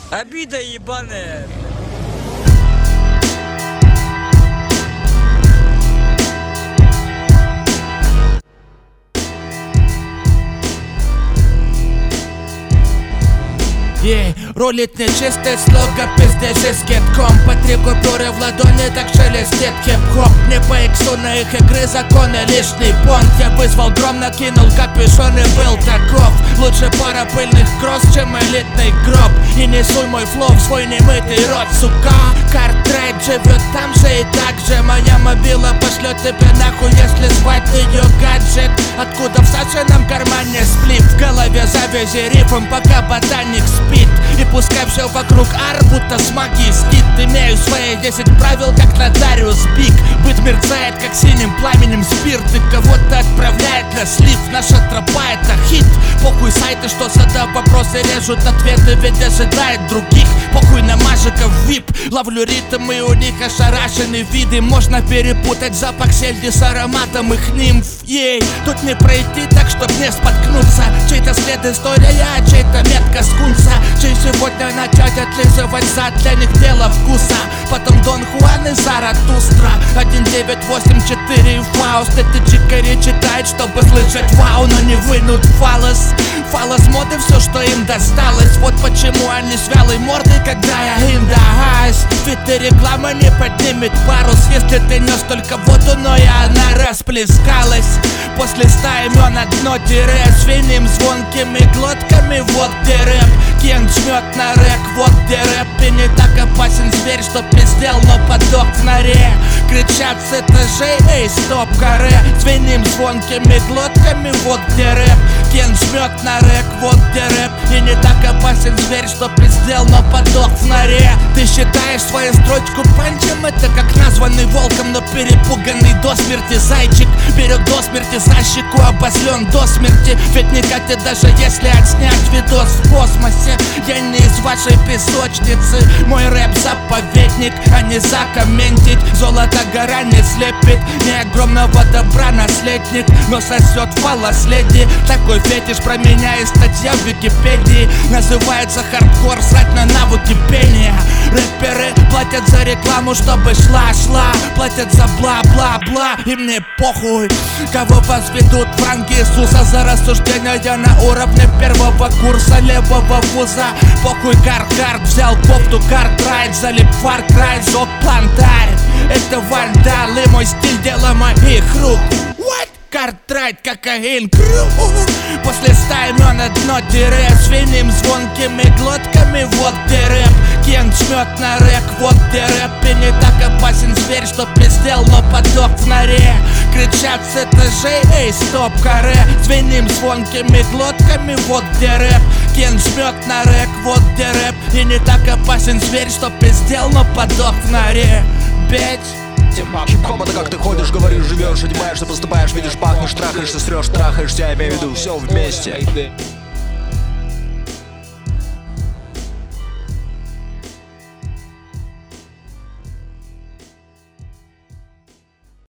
Обида ебаная. Рулит нечистый слуга, пиздец из китком. По 3 купюры в ладони, так шелестит хип-хоп. Не по иксу на их игры законы лишний понт. Я вызвал гром, накинул капюшон и был таков. Лучше пара пыльных кросс, чем элитный гроб. И не суй мой флоу в свой немытый рот, сука. Картрайт живет там же и так же. Моя мобила пошлет тебя нахуй, если звать ее гаджет. Откуда в Сашином кармане сплит? В голове завязи рифом, пока ботаник спит. И пускай все вокруг ар, будто с магией скит. Имею свои 10 правил, как нотариус Биг. Быт мерцает, как синим пламенем спирт. И кого-то отправляет на слив. Наша тропа — это хит. Похуй сайты, что задав вопросы, режут ответы, ведь ожидает других. Похуй на мажиков вип. Ловлю ритм, и у них ошарашенные виды. Можно перепутать запах сельди с ароматом их нимф. Ей, тут не пройти так, чтоб не споткнуться. Чей-то след история, а чей-то метка скунса. Чей сегодня начать отлизывать зад, для них дело вкуса. Потом Дон Хуан и Заратустра. 1984 и Фауст. Это Джикари читает, чтобы слышать вау, но не вынут фалос. Фалос моды все, что им досталось. Вот почему они с вялой мордой, когда я им дагаюсь. Ведь и реклама не поднимет парус, если ты нес только воду, но и она расплескалась. После 100 имен одно тире. Свиним звонкими глотками, вот где рэп. Кен жмет на рэк, вот где рэп. И не так опасен зверь, что пиздел, но подох в норе. Кричат с этажей, эй, стоп, каре. Свиним звонкими глотками, вот где рэп. Кен жмет на рэк, вот где рэп. И не так опасен зверь, что пиздел, но подох в норе. Ты считаешь свою строчку панчем? Это как названный волком, но перепуганный до смерти зайчик. Берет до смерти за щеку, обозлен до смерти. Ведь не катит, даже если отснять видос в космосе. Я не из вашей песочницы. Мой рэп заповедник, а не закомментить. Золото гора не слепит, не огромного добра наследник, но сосет фалоследи. Такой фетиш про меня и статья в Википедии. Называется хардкор, срать на навыки пения. Рэперы платят за рекламу, чтобы шла. Платят за бла-бла-бла, и мне похуй. Кого возведут в ранг Иисуса за рассуждения на уровне первого курса левого вуза. Похуй, карт взял кофту, картрайт, залип Far Cry, зок плантарь. Это вандал и мой стиль, дело моих рук. What? Картрайт, кокаин, круг. После 100 имен одно тире. Свиним звонкими глотками, вот где рэп. Кен жмет на рэк, вот где рэп. И не так опасен зверь, что пиздел, но подох в норе. Кричат с этажей, эй, стоп, каре. Свиним звонкими глотками, вот где рэп. Кен жмет на рэк, вот где рэп. И не так опасен зверь, что пиздел, но подох в норе. Бич. Хип-хоп — это как ты ходишь, говоришь, живешь, одеваешься, поступаешь, видишь, пахнешь, трахаешься, срешь, трахаешься, я имею в виду все вместе.